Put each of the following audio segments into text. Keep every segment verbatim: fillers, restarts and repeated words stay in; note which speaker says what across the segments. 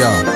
Speaker 1: Yeah.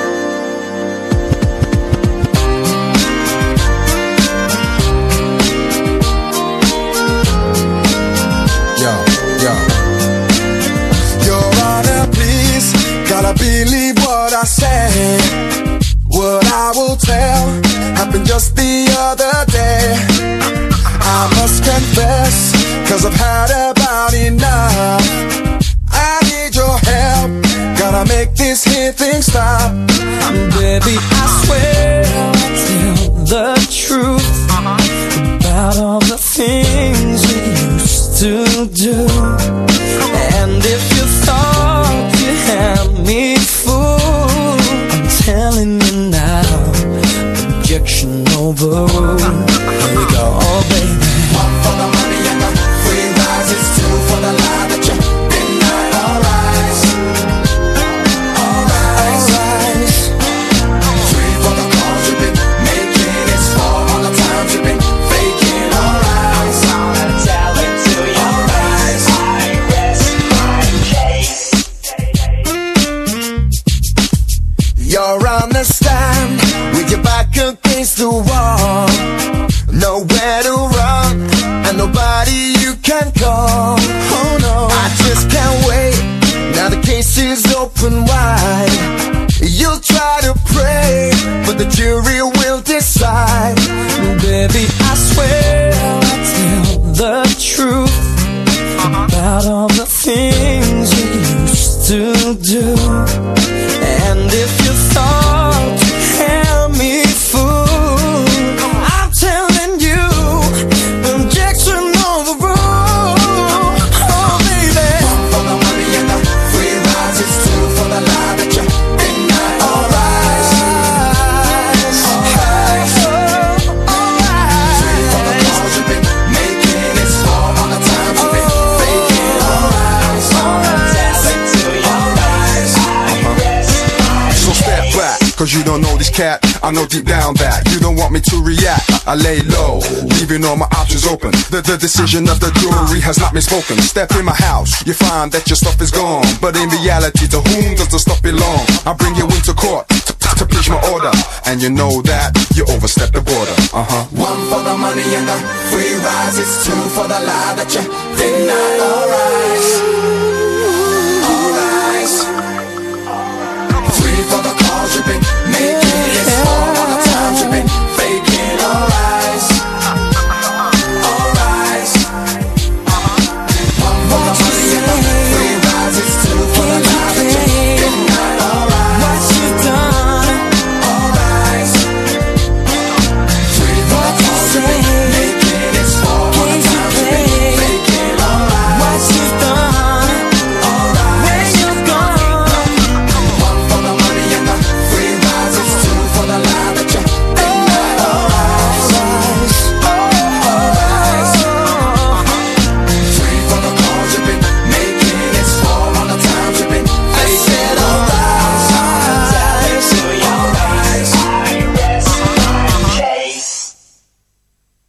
Speaker 1: Yeah, yeah.
Speaker 2: Your Honor, please, gotta believe what I say. What I will tell happened just the other day. I must confess, cause I've had about enough. I need your help, gotta make this here thing stop.
Speaker 3: Baby, I swear I'll tell the truth about all the things we used to do. And if you thought you had me fooled, I'm telling you now, objection overruled. Here we go, oh baby.
Speaker 2: One for the money and the free rise, it's two for the lie that you deny. All rise, all rise, all rise. Three for the calls you've been making, it's four all the times you've been faking. All rise, I'm gonna tell it to you. All rise, I rest my case. You're on the stand with your back against the wall, nowhere to run, and nobody you can call. Oh no, I just can't wait. Now the case is open wide. You'll try to pray, but the jury will decide.
Speaker 3: Baby, I swear I'll tell the truth about all the things we used to do. And if you thought you had me fooled, I'm telling you, objection overruled. Oh baby,
Speaker 2: one for the money and the free rise, it's two for the lie that you deny. All rise, all rise, all rise. Three for the calls you've been making, it's four all the times you've been faking. All rise, all rise, all rise.
Speaker 4: So step back, cause you don't know this cat. I know deep down that you don't want me to react. I lay low, leaving all my options open. The, the decision of the jury has not been spoken. Step in my house, you find that your stuff is gone. But in reality, to whom does the stuff belong? I bring you into court to, to, to preach my order, and you know that you overstepped the border. Uh-huh.
Speaker 2: One for the money and the free rise, it's two for the lie that you deny. All rise.